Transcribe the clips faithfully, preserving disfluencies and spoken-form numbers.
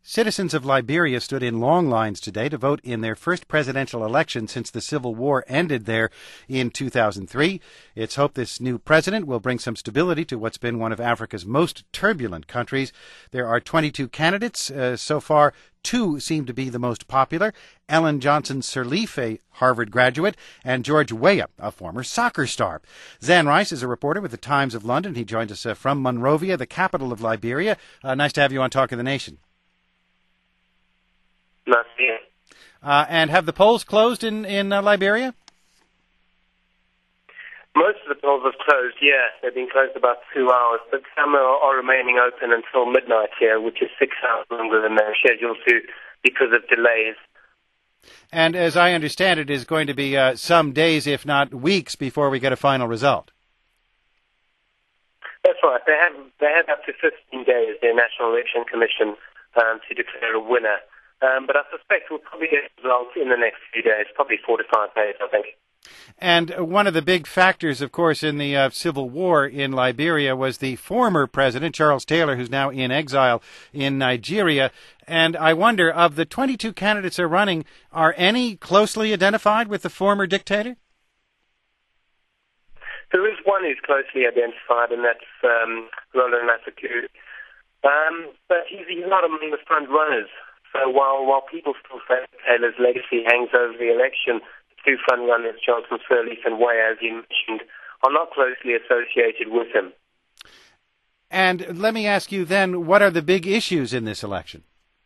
Citizens of Liberia stood in long lines today to vote in their first presidential election since the Civil War ended there in two thousand three. It's hoped this new president will bring some stability to what's been one of Africa's most turbulent countries. There are twenty-two candidates. Uh, so far, two seem to be the most popular. Ellen Johnson Sirleaf, a Harvard graduate, and George Weah, a former soccer star. Zan Rice is a reporter with the Times of London. He joins us uh, from Monrovia, the capital of Liberia. Uh, nice to have you on Talk of the Nation. Not yet. Uh, and have the polls closed in, in uh, Liberia? Most of the polls have closed, yeah. They've been closed about two hours, but some are, are remaining open until midnight here, which is six hours longer than they're scheduled to because of delays. And as I understand it, is going to be uh, some days, if not weeks, before we get a final result. That's right. They have, they have up to fifteen days, the National Election Commission, um, to declare a winner. Um, but I suspect we'll probably get results in the next few days, probably four to five days, I think. And one of the big factors, of course, in the uh, Civil War in Liberia was the former president, Charles Taylor, who's now in exile in Nigeria. And I wonder, of the twenty-two candidates who are running, are any closely identified with the former dictator? There is one who's closely identified, and that's um, Roland Masaku. Um, but he's, he's not among the front runners. So while while people still say Taylor's legacy hangs over the election, the two front runners, Johnson Sirleaf and Weah, as you mentioned, are not closely associated with him. And let me ask you then, what are the big issues in this election?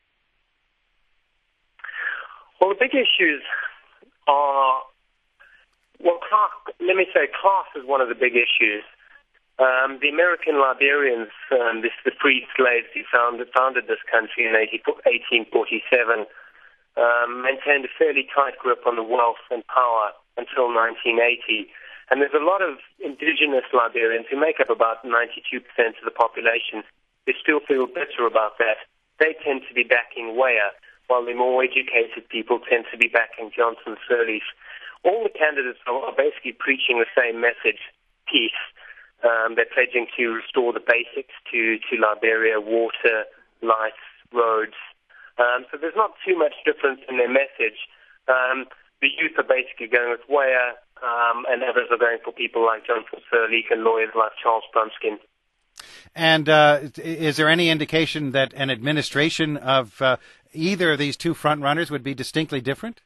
Well, the big issues are, well, class, let me say class is one of the big issues. Um, the American Liberians, um, this, the freed slaves who founded, founded this country in eighteen forty-seven, um, maintained a fairly tight grip on the wealth and power until nineteen eighty. And there's a lot of indigenous Liberians who make up about ninety-two percent of the population who still feel bitter about that. They tend to be backing Weah, while the more educated people tend to be backing Johnson Sirleaf. All the candidates are basically preaching the same message, peace. Um, they're pledging to restore the basics to, to Liberia, water, lights, roads. Um, so there's not too much difference in their message. Um, the youth are basically going with Weah, um, and others are going for people like Johnson Sirleaf and lawyers like Charles Brumskin. And uh, is there any indication that an administration of uh, either of these two front-runners would be distinctly different?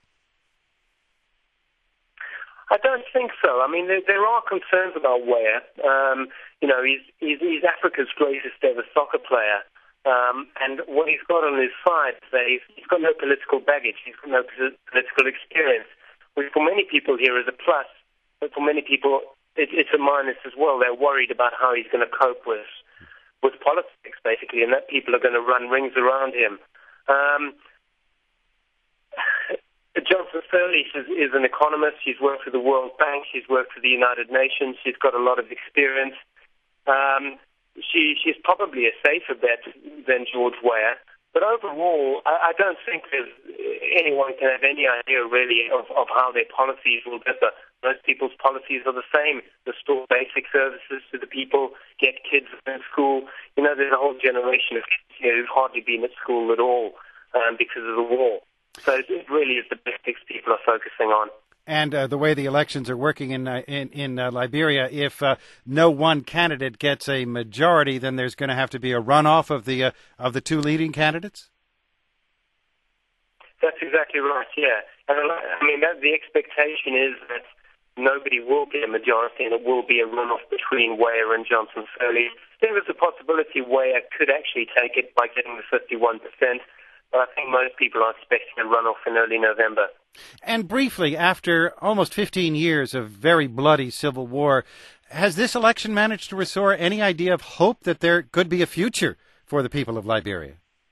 I don't think so. I mean, there, there are concerns about Weah. Um, you know, he's, he's, he's Africa's greatest ever soccer player. Um, and what he's got on his side is that he's, he's got no political baggage. He's got no political experience, which for many people here is a plus. But for many people, it, it's a minus as well. They're worried about how he's going to cope with, with politics, basically, and that people are going to run rings around him. Um, Johnson Sirleaf is, is an economist. She's worked for the World Bank. She's worked for the United Nations. She's got a lot of experience. Um, she, she's probably a safer bet than George Weah. But overall, I, I don't think there's, anyone can have any idea really of, of how their policies will differ. Most people's policies are the same. Restore basic services to the people, get kids in school. You know, there's a whole generation of kids here who've hardly been at school at all um, because of the war. So it really is the basics people are focusing on. And uh, the way the elections are working in uh, in, in uh, Liberia, if uh, no one candidate gets a majority, then there's going to have to be a runoff of the uh, of the two leading candidates. That's exactly right. Yeah, and I mean that the expectation is that nobody will get a majority, and it will be a runoff between Weah and Johnson Sirleaf. There is a possibility Weah could actually take it by getting the fifty-one percent. But I think most people are expecting a runoff in early November. And briefly, after almost fifteen years of very bloody civil war, has this election managed to restore any idea of hope that there could be a future for the people of Liberia?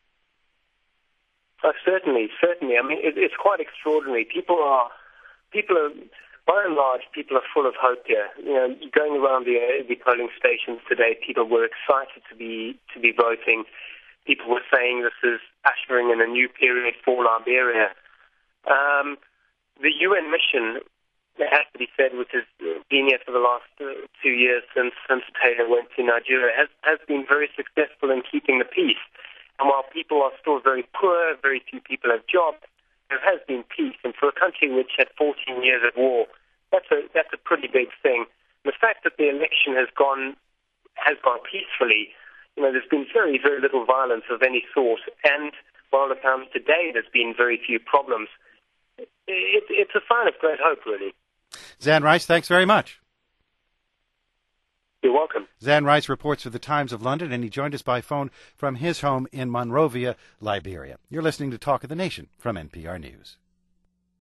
Oh, certainly, certainly. I mean, it, it's quite extraordinary. People are, people are, by and large, people are full of hope here. You know, going around the, uh, the polling stations today, people were excited to be to be voting. People were saying this is ushering in a new period for Liberia. Um, the U N mission, it has to be said, which has been here for the last uh, two years since, since Taylor went to Nigeria, has, has been very successful in keeping the peace. And while people are still very poor, very few people have jobs, there has been peace. And for a country which had fourteen years of war, that's a that's a pretty big thing. The fact that the election has gone has gone peacefully, you know, there's been very, very little violence of any sort. And while it comes today, there's been very few problems. It, it's a sign of great hope, really. Zan Rice, thanks very much. You're welcome. Zan Rice reports for the Times of London, and he joined us by phone from his home in Monrovia, Liberia. You're listening to Talk of the Nation from N P R News.